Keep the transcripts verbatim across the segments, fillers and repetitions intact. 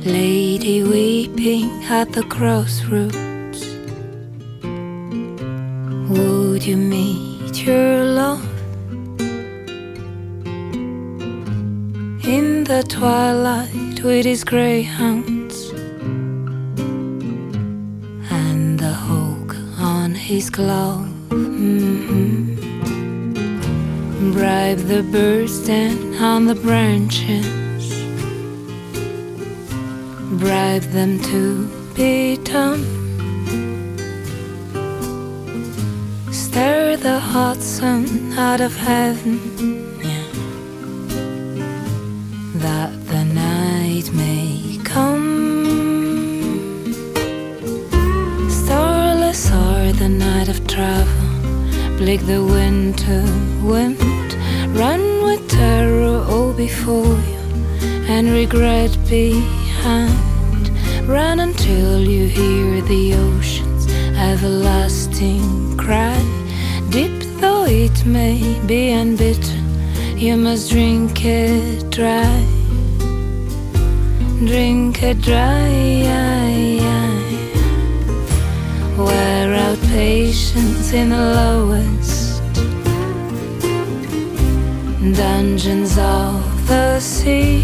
Lady weeping at the crossroads, would you meet your love in the twilight with his greyhounds and the hawk on his glove? Mm-hmm. Bribe the birds down on the branches, bribe them to be dumb, stare the hot sun out of heaven, yeah, that the night may come. Starless are the night of travel, bleak the winter wind, run with terror all before you and regret behind. Run until you hear the ocean's everlasting cry. Deep though it may be and bitter, you must drink it dry. Drink it dry. Wear out patience in the lowest dungeons of the sea,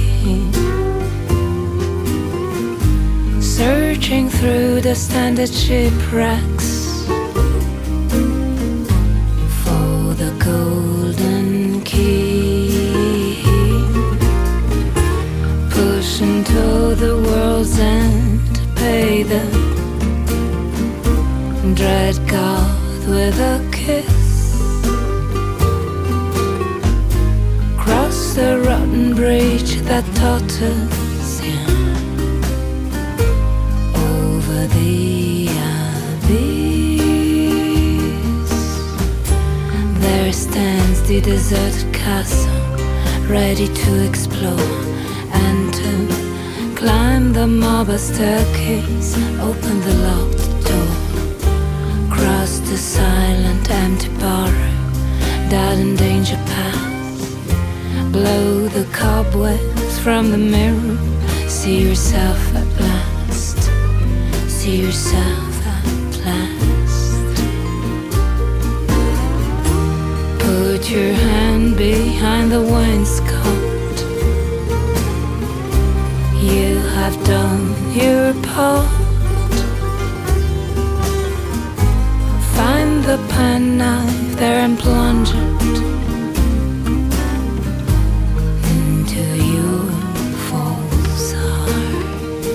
searching through the standard shipwrecks for the golden key. Pushing to the world's end to pay the dread God with a kiss. Cross the rotten bridge that totters, yeah, over the abyss. There stands the deserted castle, ready to explore and to climb the marble staircase, open the locked door, cross the silent empty barrow, doubt and danger pass, blow the cobwebs from the mirror, see yourself at last, see yourself at last. Put your hand behind the wainscot, you have done your part. Find the penknife there and plunge it into your false heart.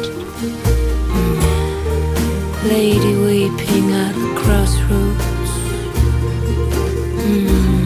Lady weeping at the crossroads. Mm.